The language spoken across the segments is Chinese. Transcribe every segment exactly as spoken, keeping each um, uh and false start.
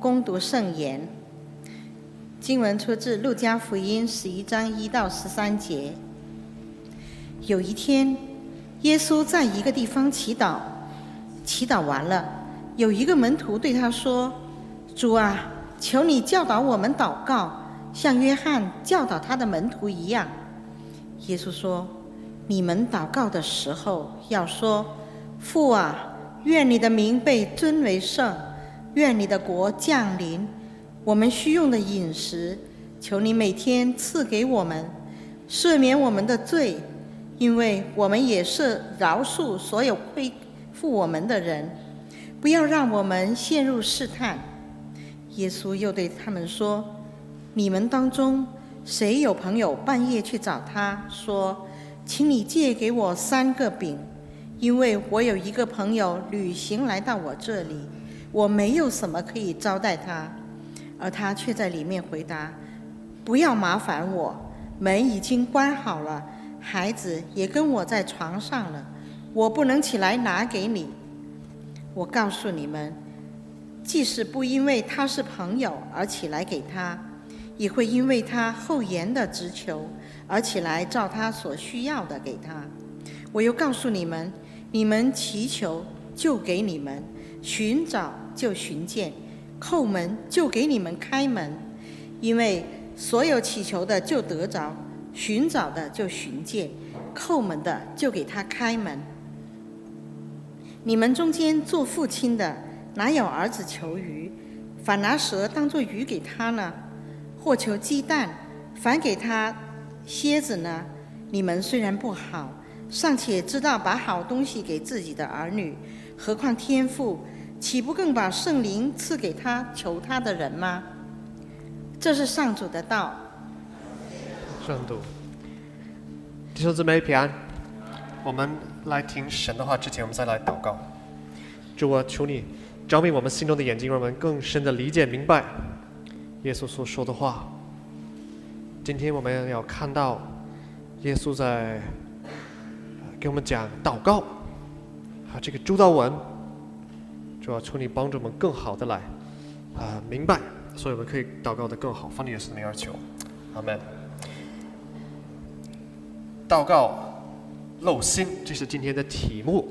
恭读圣言。经文出自路加福音十一章一到十三节。有一天，耶稣在一个地方祈祷，祈祷完了，有一个门徒对他说：“主啊，求你教导我们祷告，像约翰教导他的门徒一样。”耶稣说：“你们祷告的时候，要说：父啊，愿你的名被尊为圣，愿你的国降临。我们需用的饮食，求你每天赐给我们，赦免我们的罪，因为我们也是饶恕所有亏负我们的人，不要让我们陷入试探。”耶稣又对他们说：“你们当中谁有朋友半夜去找他说，请你借给我三个饼，因为我有一个朋友旅行来到我这里，我没有什么可以招待他。而他却在里面回答：不要麻烦我，门已经关好了，孩子也跟我在床上了，我不能起来拿给你。我告诉你们，即使不因为他是朋友而起来给他，也会因为他厚颜的直求而起来照他所需要的给他。我又告诉你们，你们祈求就给你们，寻找就寻见，叩门就给你们开门。因为所有祈求的就得着，寻找的就寻见，叩门的就给他开门。你们中间做父亲的，哪有儿子求鱼，反拿蛇当作鱼给他呢？或求鸡蛋，反给他蝎子呢？你们虽然不好，尚且知道把好东西给自己的儿女，何况天父岂不更把圣灵赐给他求他的人吗？这是上主的道。 圣读。弟兄姊妹平安。我们来听神的话之前，我们再来祷告。主啊，求你照明我们心中的眼睛，让我们更深的理解明白耶稣所说的话。今天我们要看到耶稣在给我们讲祷告啊，这个主祷文。主啊，求你帮助我们更好的来啊明白，所以我们可以祷告的更好。奉耶稣的名而求，阿门。祷告露心，这是今天的题目。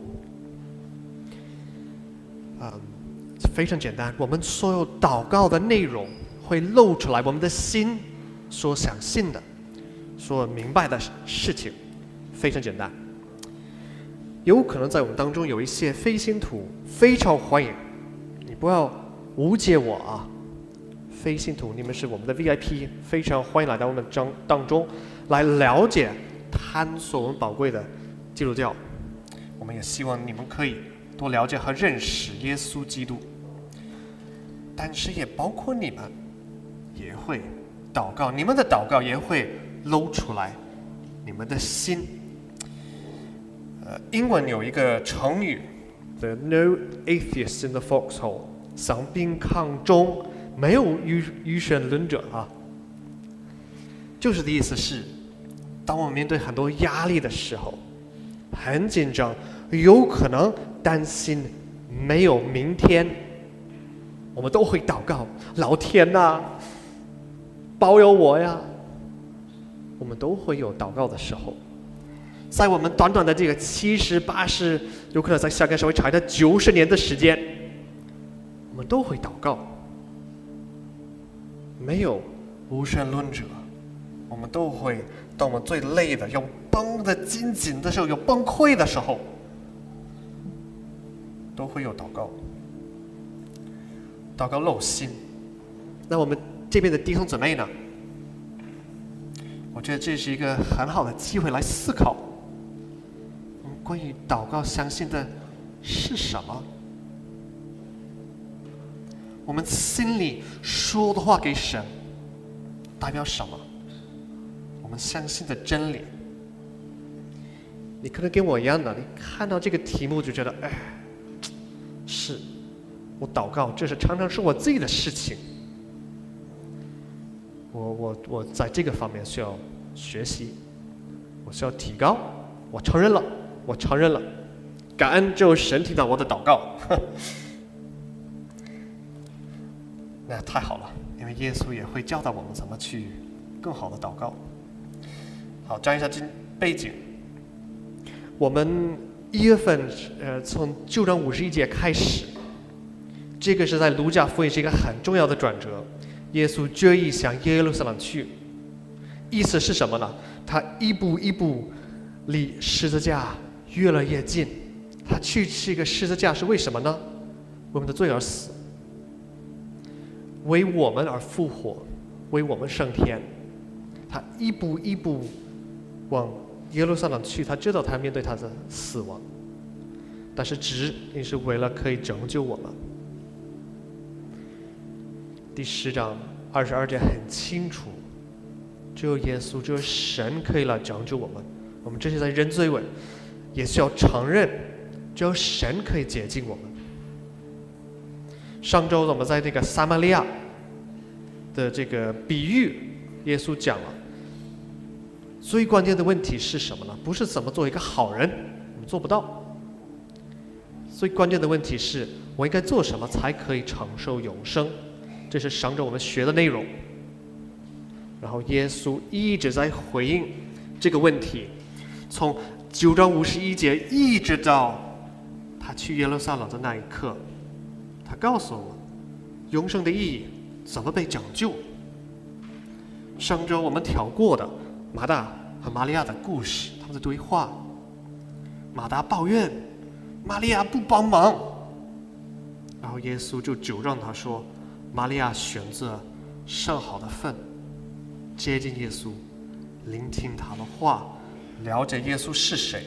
嗯，非常简单，我们所有祷告的内容会露出来我们的心所相信的、所明白的事情，非常简单。有可能在我们当中有一些非信徒，非常欢迎，你不要误解我啊！非信徒，你们是我们的 V I P， 非常欢迎来到我们当中来了解、探索我们宝贵的基督教。我们也希望你们可以多了解和认识耶稣基督，但是也包括你们也会祷告，你们的祷告也会露出来你们的心。呃，英文有一个成语 ，The no atheist in the foxhole， 伤兵抗中，没有愚愚蠢论者啊。就是的意思是，当我们面对很多压力的时候，很紧张，有可能担心没有明天，我们都会祷告：老天啊，保佑我呀！我们都会有祷告的时候。在我们短短的这个七十八十，有可能在下个社会长的九十年的时间，我们都会祷告。没有无神论者，我们都会，当我们最累的、有绷得紧紧的时候、有崩溃的时候，都会有祷告。祷告露心。那我们这边的弟兄姊妹呢？我觉得这是一个很好的机会来思考。关于祷告相信的是什么？我们心里说的话给神代表什么？我们相信的真理。你可能跟我一样的，你看到这个题目就觉得，哎，是我祷告，这是常常是我自己的事情。我我我在这个方面需要学习，我需要提高。我承认了。我承认了，感恩就神听到我的祷告。 那太好了，因为耶稣也会教导我们怎么去更好的祷告。好，讲一下今背景。我们一月份，呃，从旧章五十一节开始，这个是在路加福音是一个很重要的转折。耶稣决意向耶路撒冷去，意思是什么呢？他一步一步离十字架越来越近。他去这个十字架是为什么呢？为我们的罪而死，为我们而复活，为我们升天。他一步一步往耶路撒冷去，他知道他面对他的死亡，但是只也是为了可以拯救我们。第十章二十二节很清楚，只有耶稣，只有神可以来拯救我们。我们这些在认罪位，也需要承认，只有神可以洁净我们。上周我们在这个撒玛利亚的这个比喻，耶稣讲了。最关键的问题是什么呢？不是怎么做一个好人，我们做不到。最关键的问题是我应该做什么才可以承受永生？这是上周我们学的内容。然后耶稣一直在回应这个问题，从九章五十一节一直到他去耶路撒冷的那一刻，他告诉我们永生的意义，怎么被拯救。上周我们挑过的马大和玛利亚的故事，他们的对话。马大抱怨玛利亚不帮忙，然后耶稣就纠正他说，玛利亚选择上好的份，接近耶稣，聆听他的话，了解耶稣是谁。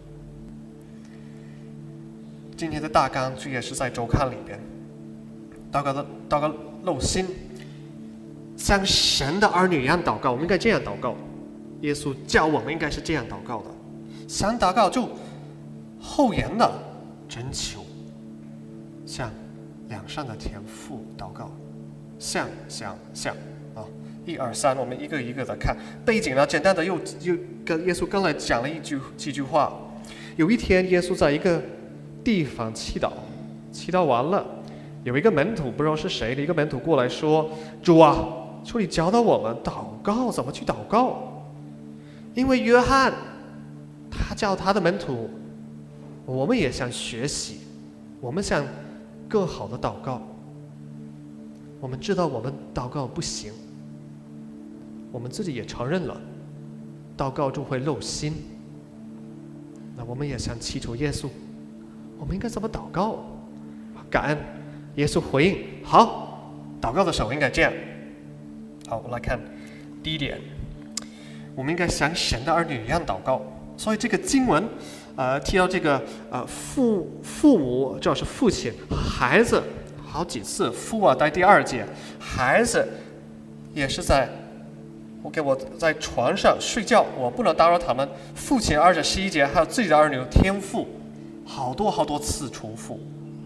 今天的大纲就也是在周刊里边，祷告的祷告漏心，像神的儿女一样祷告，我们应该这样祷告。耶稣教我们应该是这样祷告的，想祷告就厚颜的真求，向良善的天父祷告，向向向啊，一二三，我们一个一个的看背景呢。简单的又又跟耶稣刚才讲了一句几句话。有一天，耶稣在一个地方祈祷，祈祷完了，有一个门徒不知道是谁的一个门徒过来说：“主啊，求你教导我们祷告怎么去祷告。”因为约翰他教他的门徒，我们也想学习，我们想更好的祷告。我们知道我们祷告不行，我们自己也承认了，祷告就会漏心。那我们也想祈求耶稣，我们应该怎么祷告？感恩耶稣回应：好，祷告的时候应该这样。好，我们来看第一点，我们应该像神的儿女一样祷告。所以这个经文，呃，提到这个呃父父母，主要是父亲、孩子，好几次。父啊，在第二节，孩子也是在我给我在床上睡觉，我不能打扰他们。父亲二十十一节，还有自己的儿女天父，好多好多次重复。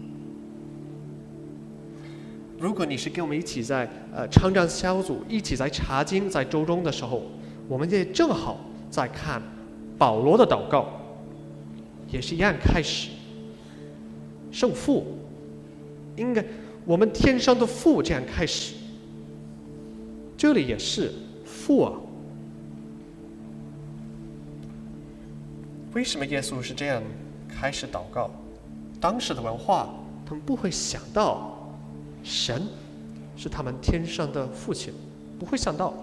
如果你是跟我们一起在呃成长小组，一起在查经，在周中的时候，我们也正好在看保罗的祷告，也是一样开始。圣父，应该我们天上的父这样开始。这里也是父啊。为什么耶稣是这样开始祷告？当时的文化，他们不会想到神是他们天上的父亲，不会想到。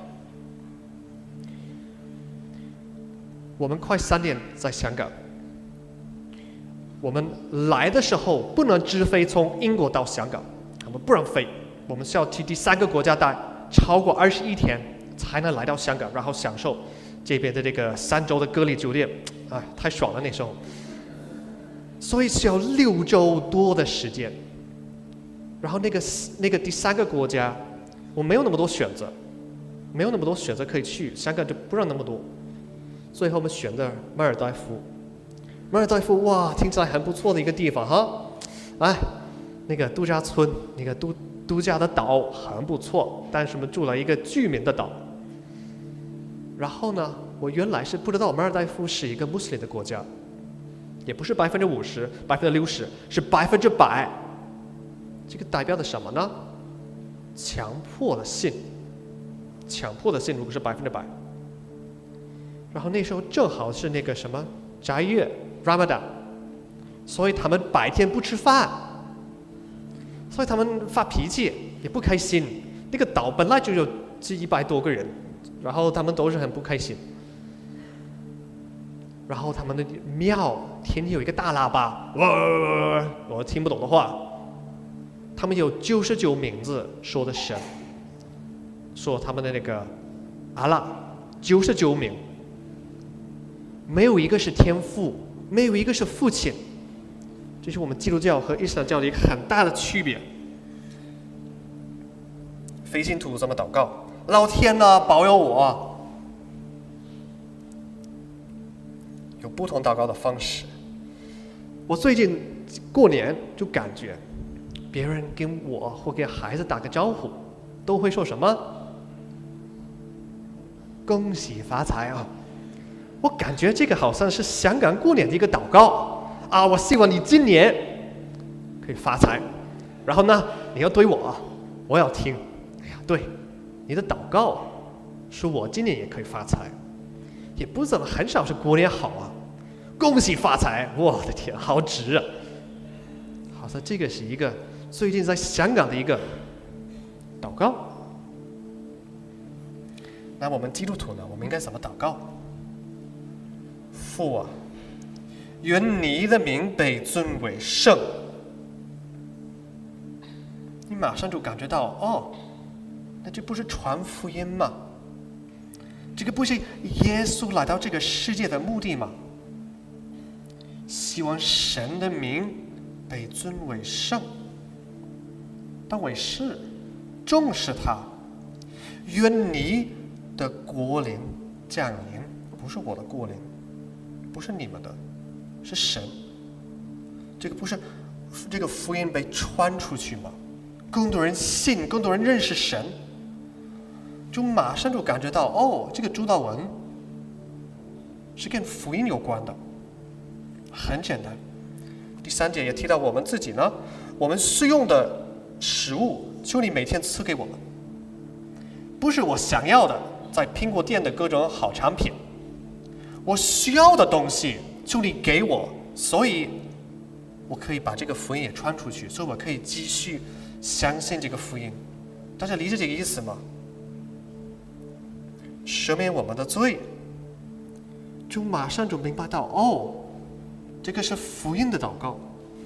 我们快三年在香港，我们来的时候不能直飞从英国到香港，我们不让飞，我们需要去第三个国家待超过二十一天才能来到香港，然后享受这边的这个三周的隔离酒店，哎，太爽了那时候。所以需要六周多的时间。然后那个那个第三个国家，我没有那么多选择，没有那么多选择可以去，香港就不让那么多。最后我们选的马尔代夫，马尔代夫哇，听起来很不错的一个地方哈，哎，那个度假村，那个度度假的岛很不错，但是我们住了一个居民的岛。然后呢，我原来是不知道马尔代夫是一个穆斯林的国家，也不是百分之五十、百分之六十，是百分之百。这个代表的什么呢？ 强迫的信，强迫的信如果是百分之百。然后那时候正好是那个什么斋月 Ramadan， 所以他们白天不吃饭，所以他们发脾气也不开心。那个岛本来就有这一百多个人，然后他们都是很不开心。然后他们的庙天天有一个大喇叭，哇，我听不懂的话。他们有九十九名字说的神，说他们的那个阿拉九十九名，没有一个是天父，没有一个是父亲。这是我们基督教和伊斯兰教的一个很大的区别。非信徒怎么祷告？老天啊，保佑我！有不同祷告的方式。我最近过年就感觉，别人跟我或给孩子打个招呼，都会说什么？恭喜发财啊！我感觉这个好像是香港过年的一个祷告啊！我希望你今年可以发财，然后呢，你要对我，我要听。哎呀，对，你的祷告说我今年也可以发财，也不怎么很少是过年好啊！恭喜发财！我的天，好值啊！好像这个是一个最近在香港的一个祷告。那我们基督徒呢？我们应该怎么祷告？父啊，愿你的名被尊为圣。你马上就感觉到，哦，那这不是传福音吗？这个不是耶稣来到这个世界的目的吗？希望神的名被尊为圣，当为是重视他。愿你的国临降临，不是我的国临，不是你们的，是神。这个不是这个福音被传出去吗？更多人信，更多人认识神，就马上就感觉到，哦，这个主祷文是跟福音有关的。很简单。第三节也提到我们自己呢，我们需用的食物，求你每天赐给我们，不是我想要的，在苹果店的各种好产品，我需要的东西，求你给我，所以我可以把这个福音也传出去，所以我可以继续相信这个福音。大家理解这个意思吗？赦免我们的罪，就马上就明白到，哦，这个是福音的祷告。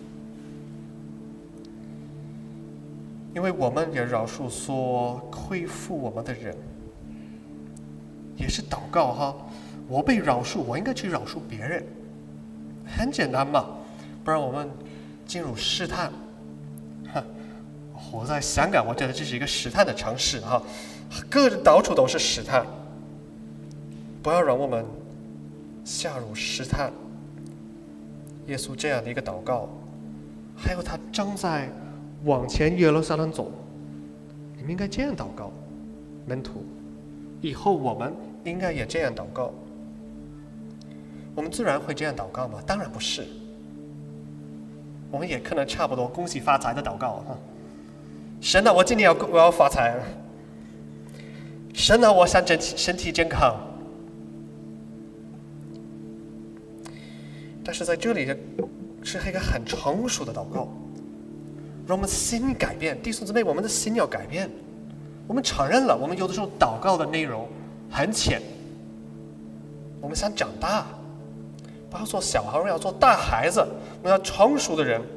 因为我们也饶恕所亏负我们的人，也是祷告哈。我被饶恕，我应该去饶恕别人，很简单嘛。不然我们进入试探。活在香港，我觉得这是一个试探的城市哈，各到处都是试探。不要让我们下入试探。耶稣这样的一个祷告，还有他正在往前耶路撒冷走，你们应该这样祷告，门徒，以后我们应该也这样祷告。我们自然会这样祷告吗？当然不是。我们也可能差不多恭喜发财的祷告哈。神啊，我今年要我要发财。神啊，我想身体身体健康。但是在这里是一个很成熟的祷告，让我们心改变。弟兄姊妹，我们的心要改变。我们承认了，我们有的时候祷告的内容很浅。我们想长大，不要做小孩，我们要做大孩子，我们要成熟的人。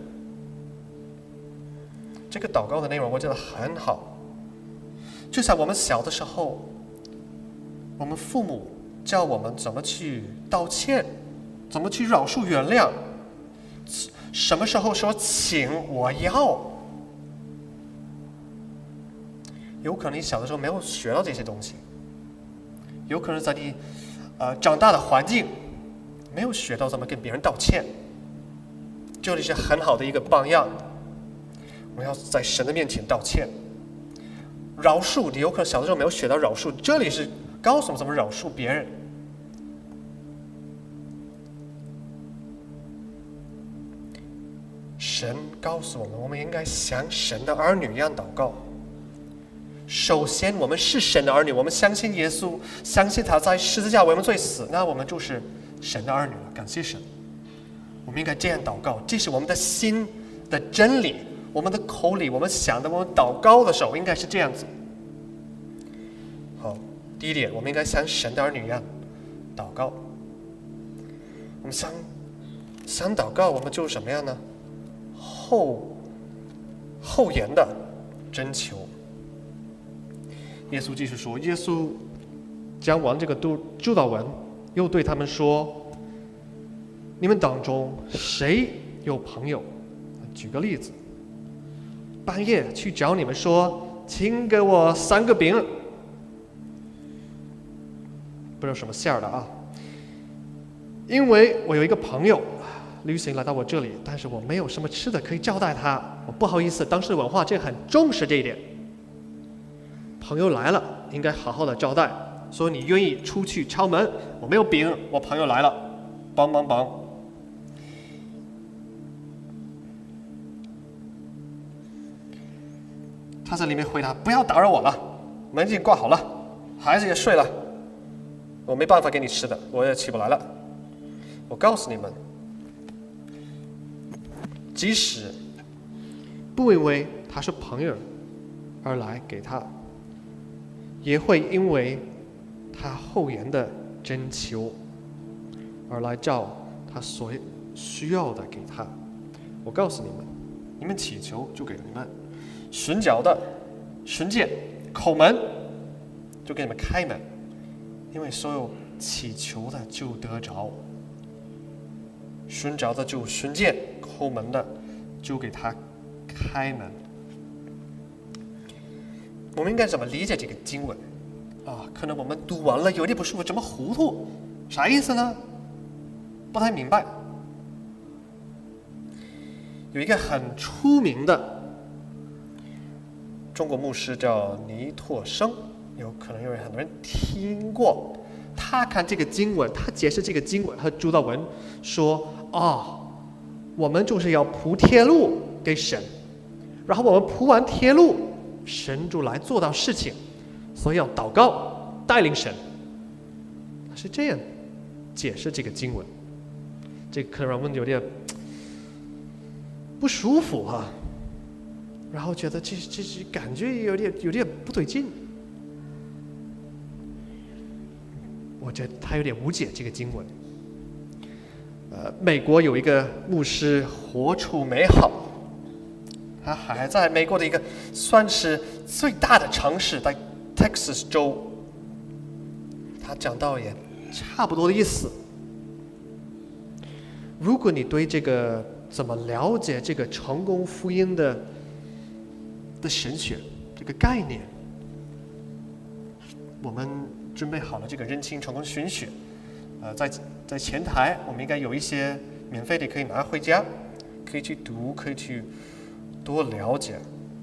这个祷告的内容我觉得很好，就像我们小的时候，我们父母教我们怎么去道歉，怎么去饶恕原谅，什么时候说请我要。有可能你小的时候没有学到这些东西，有可能在你呃长大的环境没有学到怎么跟别人道歉。这里是很好的一个榜样，我们要在神的面前道歉。饶恕，你有可能小的时候没有学到饶恕，这里是告诉我们怎么饶恕别人。神告诉我们，我们应该像神的儿女一样祷告。 首先我们是神的儿女，我们相信耶稣，相信他在十字架为我们罪死，那我们就是神的儿女了。感谢神，我们应该这样祷告，这是我们的心的真理，我们的口里我们想的，我们祷告的时候应该是这样子。好，第一点，我们应该像神的儿女一样祷告。我们想想祷告，我们就什么样呢？后后言的征求。耶稣继续说，耶稣讲完这个祝祷文，又对他们说：你们当中谁有朋友？举个例子，半夜去找你们说，请给我三个饼，不知道什么馅儿的啊。因为我有一个朋友旅行来到我这里，但是我没有什么吃的可以招待他，我不好意思，当时文化这很重视这一点。朋友来了，应该好好的招待，所以你愿意出去敲门，我没有饼，我朋友来了，帮帮忙。他在里面回答：不要打扰我了，门已经挂好了，孩子也睡了，我没办法给你吃的，我也起不来了。我告诉你们，即使不因为他是朋友而来给他，也会因为他后言的征求而来照他所需要的给他。我告诉你们，你们祈求就给你们，寻找的寻见，叩门就给你们开门，因为所有祈求的就得着，寻找的就寻见，叩门的就给他开门。我们应该怎么理解这个经文啊？可能我们读完了有点不舒服，怎么糊涂？啥意思呢？不太明白。有一个很出名的中国牧师叫倪柝声，有可能有很多人听过。他看这个经文，他解释这个经文和祝祷文，说啊、哦，我们就是要铺铁路给神，然后我们铺完铁路，神就来做到事情，所以要祷告带领神。他是这样解释这个经文，这可能让我们有点不舒服啊，然后觉得这这这感觉有点有点不对劲。我觉得他有点误解这个经文。呃，美国有一个牧师活出美好，他还在美国的一个算是最大的城市，在 Texas 州，他讲到也差不多的意思。如果你对这个怎么了解这个成功福音的的神学这个概念，我们准备好了这个认清成功神学，呃，在在前台我们应该有一些免费的可以拿回家，可以去读，可以去多了解。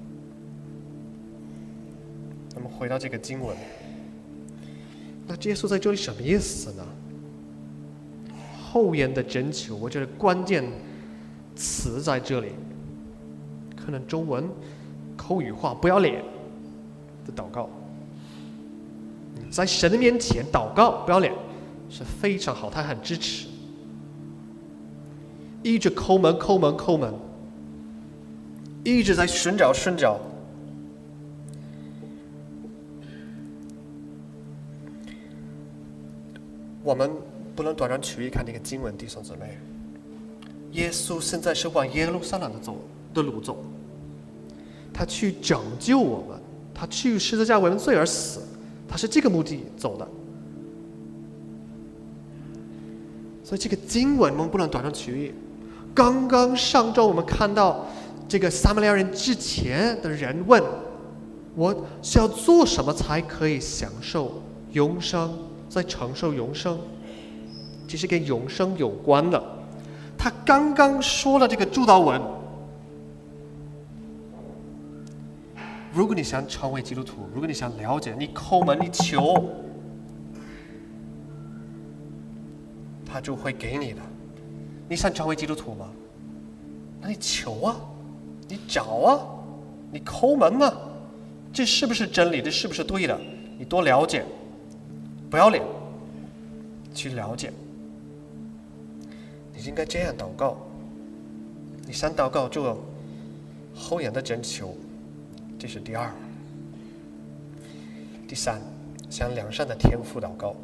那么回到这个经文，那耶稣在这里什么意思呢？后言的征求，我觉得关键词在这里，可能中文口语化不要脸的祷告，在神的面前祷告不要脸是非常好，他很支持。一直叩门叩门叩门，一直在寻找寻找。我们不能断然取义看这个经文，弟兄姊妹。耶稣现在是往耶路撒冷的走的路走，他去拯救我们，他去十字架为我们罪而死，他是这个目的走的。所以这个经文我们不能断然取义。刚刚上周我们看到这个撒玛利亚人之前的人问，我需要做什么才可以享受永生，再承受永生，这是跟永生有关的。他刚刚说了这个祝祷文，如果你想成为基督徒，如果你想了解，你叩门你求，他就会给你的。你想成为基督徒吗？那你求啊，你找啊，你叩门嘛， 这是不是真理？这是不是对的？你多了解，不要脸，去了解。你应该这样祷告。你想祷告就后眼的真求，这是第二。第三，向良善的天父祷告。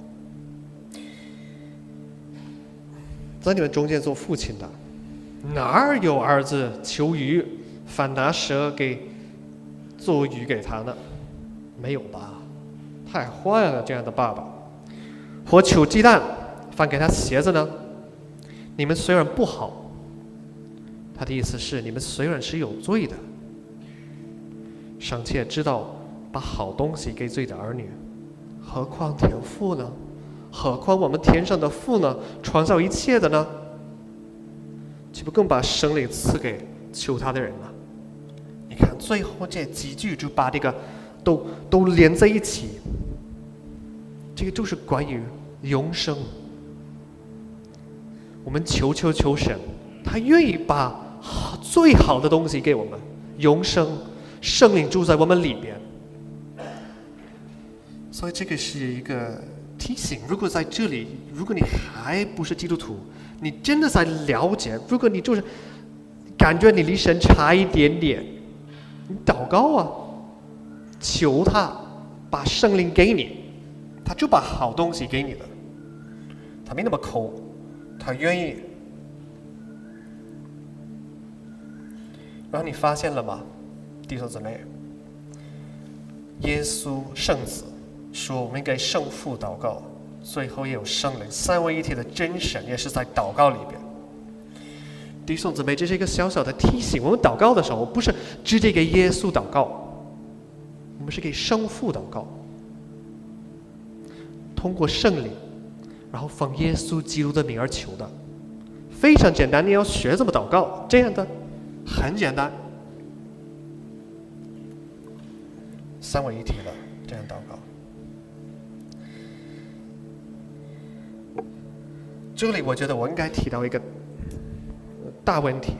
在你们中间做父亲的，哪儿有儿子求鱼，反拿蛇给做鱼给他呢？没有吧？太坏了，这样的爸爸。或求鸡蛋，反给他鞋子呢？你们虽然不好，他的意思是你们虽然是有罪的，尚且知道把好东西给罪的儿女，何况天父呢？何况我们天上的父呢？创造一切的呢？岂不更把生灵赐给求他的人吗？你看最后这几句就把这个都都连在一起，这个就是关于永生。我们求求求神，他愿意把最好的东西给我们，永生，圣灵住在我们里边。所以这个是一个提醒，如果在这里，如果你还不是基督徒，你真的在了解，如果你就是感觉你离神差一点点，你祷告啊，求他把圣灵给你，他就把好东西给你的，他没那么抠，他愿意。然后你发现了吗，弟兄姊妹？耶稣圣子说我们给圣父祷告，最后也有圣灵，三位一体的真神也是在祷告里边。弟兄姊妹，这是一个小小的提醒，我们祷告的时候不是直接给耶稣祷告，我们是给圣父祷告，通过圣灵，然后奉耶稣基督的名而求的，非常简单。你要学怎么祷告，这样的很简单，三位一体的这样祷告。这里我觉得我应该提到一个大问题，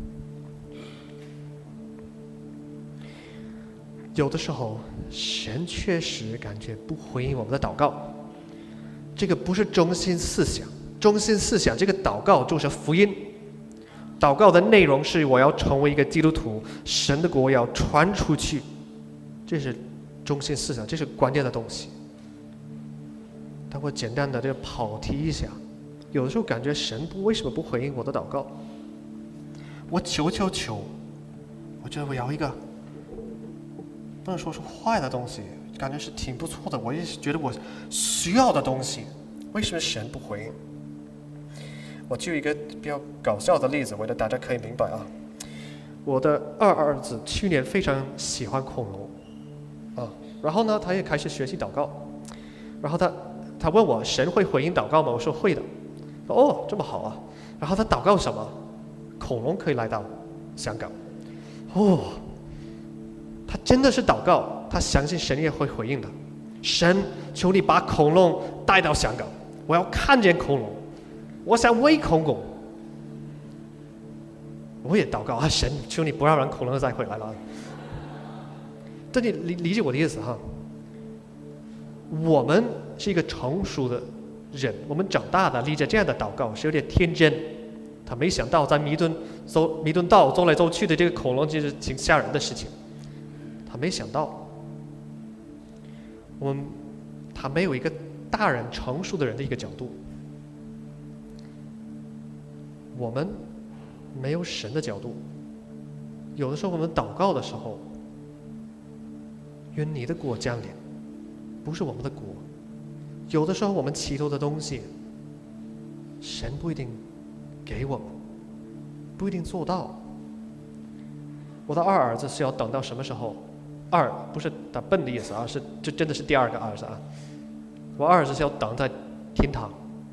有的时候神确实感觉不回应我们的祷告，这个不是中心思想，中心思想这个祷告就是福音，祷告的内容是我要成为一个基督徒，神的国要传出去，这是中心思想，这是关键的东西。但我简单的这个跑题一下，有的时候感觉神不为什么不回应我的祷告？我求求求，我觉得我要一个不能说是坏的东西，感觉是挺不错的，我也觉得我需要的东西，为什么神不回应？我举一个比较搞笑的例子，为了大家可以明白啊。我的二儿子去年非常喜欢恐龙啊，然后呢，他也开始学习祷告，然后他他问我神会回应祷告吗？我说会的。哦，这么好啊！然后他祷告什么？恐龙可以来到香港。哦，他真的是祷告，他相信神也会回应的。神，求你把恐龙带到香港，我要看见恐龙，我想喂恐龙。我也祷告啊，神，求你不要让恐龙再回来了。这你理理解我的意思哈？我们是一个成熟的人，我们长大的理解这样的祷告是有点天真。他没想到在弥敦走弥敦道走来走去的这个恐龙，其实挺吓人的事情。他没想到，我们他没有一个大人成熟的人的一个角度，我们没有神的角度。有的时候我们祷告的时候，愿你的国降临，不是我们的国。有的时候我们祈求的东西，神不一定给我们，不一定做到。我的二儿子是要等到什么时候？二不是他笨的意思啊，是这真的是第二个儿子啊。我二儿子是要等在天堂。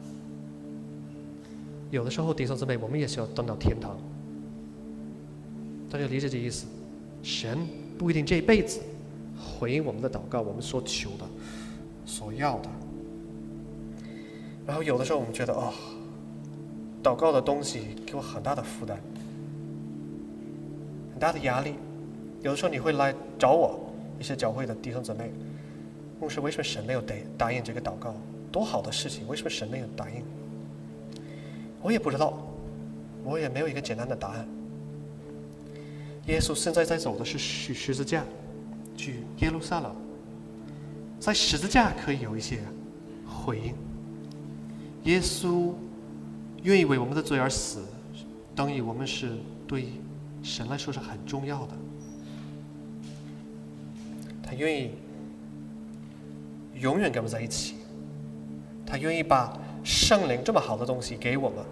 有的时候弟兄姊妹，我们也是要等到天堂。大家理解这意思？神不一定这一辈子回应我们的祷告，我们所求的、所要的。然后有的时候我们觉得哦，祷告的东西给我很大的负担，很大的压力。有的时候你会来找我， 一些教会的弟兄姊妹，牧师，为什么神没有答答应这个祷告？多好的事情，为什么神没有答应？我也不知道，我也没有一个简单的答案。耶稣现在在走的是十十字架，去耶路撒冷，在十字架可以有一些回应。耶稣愿意为我们的罪而死，等于我们是对神来说是很重要的。他愿意永远跟我们在一起，他愿意把圣灵这么好的东西给我们，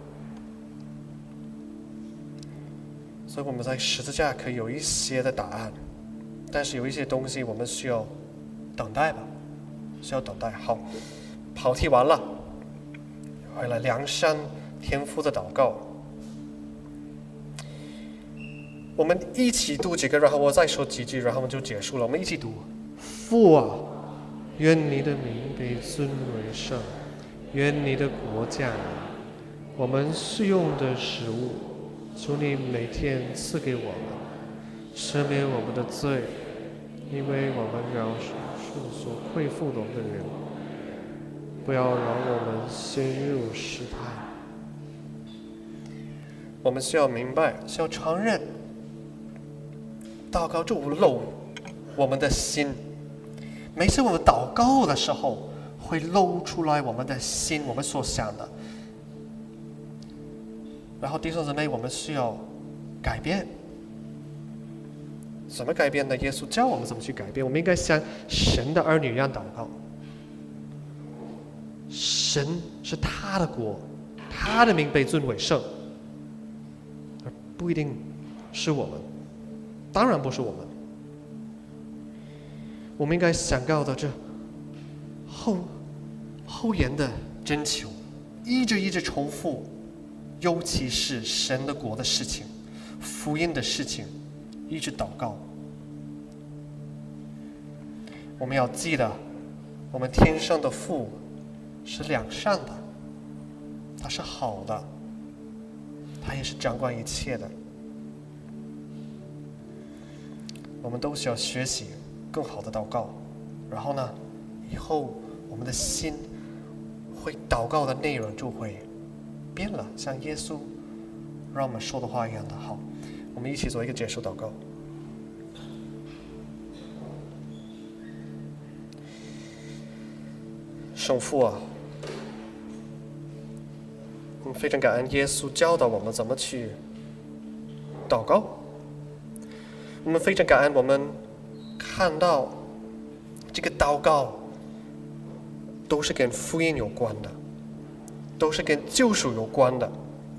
所以我们在十字架可以有一些的答案，但是有一些东西我们需要等待吧，需要等待。好，跑题完了，回来梁山天父的祷告，我们一起读几个，然后我再说几句，然后我们就结束了。我们一起读。父啊，愿你的名被尊为圣，愿你的国降临。我们需用的食物，求你每天赐给我们，赦免我们的罪，因为我们饶恕所亏负我们的人，不要让我们陷入试探。我们需要明白，需要承认，祷告就露我们的心。每次我们祷告的时候，会露出来我们的心，我们所想的。然后弟兄姊妹，我们需要改变。怎么改变呢？耶稣教我们怎么去改变。我们应该像神的儿女一样祷告。神是他的国，他的名被尊为圣，而不一定是我们，当然不是我们。我们应该想到的这后后言的征求，一直一直重复，尤其是神的国的事情、福音的事情，一直祷告。我们要记得，我们天上的父是良善的，他是好的，他也是掌管一切的。我们都需要学习更好的祷告，然后呢，以后我们的心会祷告的内容就会变了，像耶稣让我们说的话一样的。好，我们一起做一个结束祷告。圣父啊，我们非常感恩耶稣教导我们怎么去祷告。我们非常感恩我们看到这个祷告都是跟福音有关的，都是跟救赎有关的。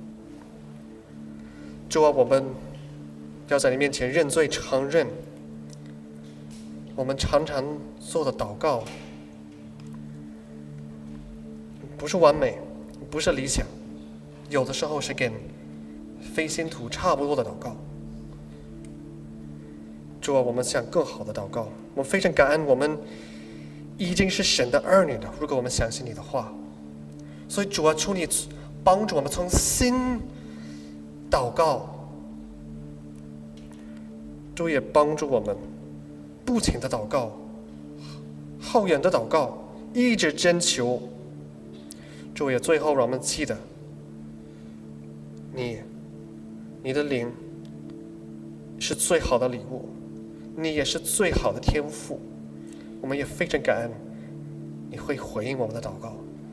主啊，我们要在你面前认罪承认，我们常常做的祷告不是完美，不是理想，有的时候是跟非信徒差不多的祷告。主啊，我们想更好的祷告，我们非常感恩我们已经是神的儿女了，如果我们相信你的话。所以主啊，求你帮助我们从心祷告，主也帮助我们不停的祷告，好远的祷告，一直征求。主也最后让我们记得你你的灵是最好的礼物，你也是最好的天赋。我们也非常感恩你会回应我们的祷告。